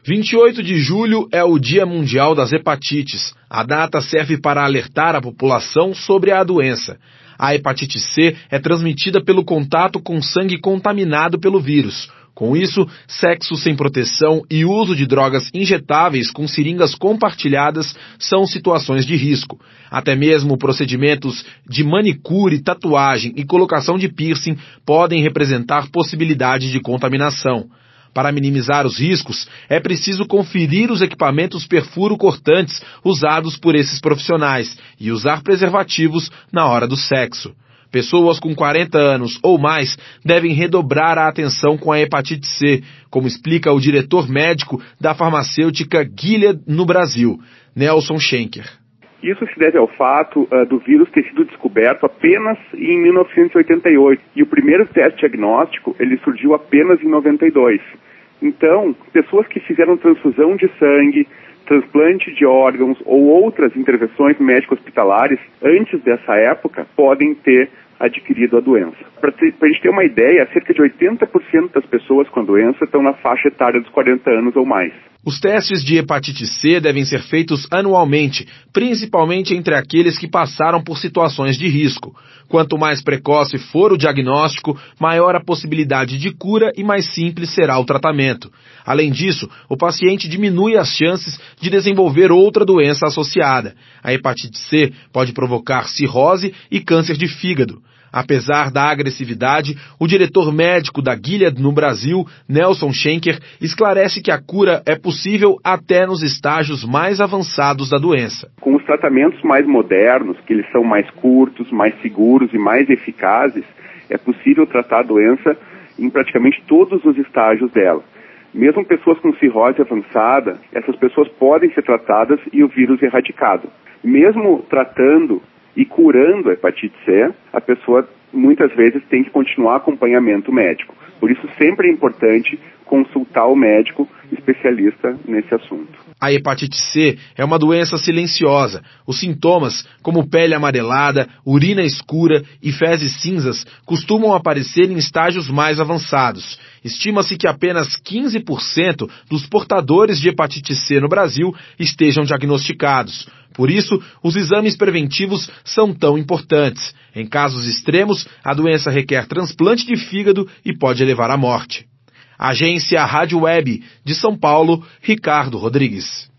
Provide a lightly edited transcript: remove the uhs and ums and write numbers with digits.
28 de julho é o Dia Mundial das Hepatites. A data serve para alertar a população sobre a doença. A hepatite C é transmitida pelo contato com sangue contaminado pelo vírus. Com isso, sexo sem proteção e uso de drogas injetáveis com seringas compartilhadas são situações de risco. Até mesmo procedimentos de manicure, tatuagem e colocação de piercing podem representar possibilidade de contaminação. Para minimizar os riscos, é preciso conferir os equipamentos perfuro-cortantes usados por esses profissionais e usar preservativos na hora do sexo. Pessoas com 40 anos ou mais devem redobrar a atenção com a hepatite C, como explica o diretor médico da farmacêutica Gilead no Brasil, Nelson Schenker. Isso se deve ao fato do vírus ter sido descoberto apenas em 1988 e o primeiro teste diagnóstico ele surgiu apenas em 92. Então, pessoas que fizeram transfusão de sangue, transplante de órgãos ou outras intervenções médico-hospitalares antes dessa época podem ter adquirido a doença. Para a gente ter uma ideia, cerca de 80% das pessoas com a doença estão na faixa etária dos 40 anos ou mais. Os testes de hepatite C devem ser feitos anualmente, principalmente entre aqueles que passaram por situações de risco. Quanto mais precoce for o diagnóstico, maior a possibilidade de cura e mais simples será o tratamento. Além disso, o paciente diminui as chances de desenvolver outra doença associada. A hepatite C pode provocar cirrose e câncer de fígado. Apesar da agressividade, o diretor médico da Gilead no Brasil, Nelson Schenker, esclarece que a cura é possível até nos estágios mais avançados da doença. Com os tratamentos mais modernos, que eles são mais curtos, mais seguros e mais eficazes, é possível tratar a doença em praticamente todos os estágios dela. Mesmo pessoas com cirrose avançada, essas pessoas podem ser tratadas e o vírus erradicado. Mesmo tratando e curando a hepatite C, a pessoa muitas vezes tem que continuar acompanhamento médico. Por isso sempre é importante consultar o médico especialista nesse assunto. A hepatite C é uma doença silenciosa. Os sintomas, como pele amarelada, urina escura e fezes cinzas, costumam aparecer em estágios mais avançados. Estima-se que apenas 15% dos portadores de hepatite C no Brasil estejam diagnosticados. Por isso, os exames preventivos são tão importantes. Em casos extremos, a doença requer transplante de fígado e pode levar à morte. Agência Rádio Web de São Paulo, Ricardo Rodrigues.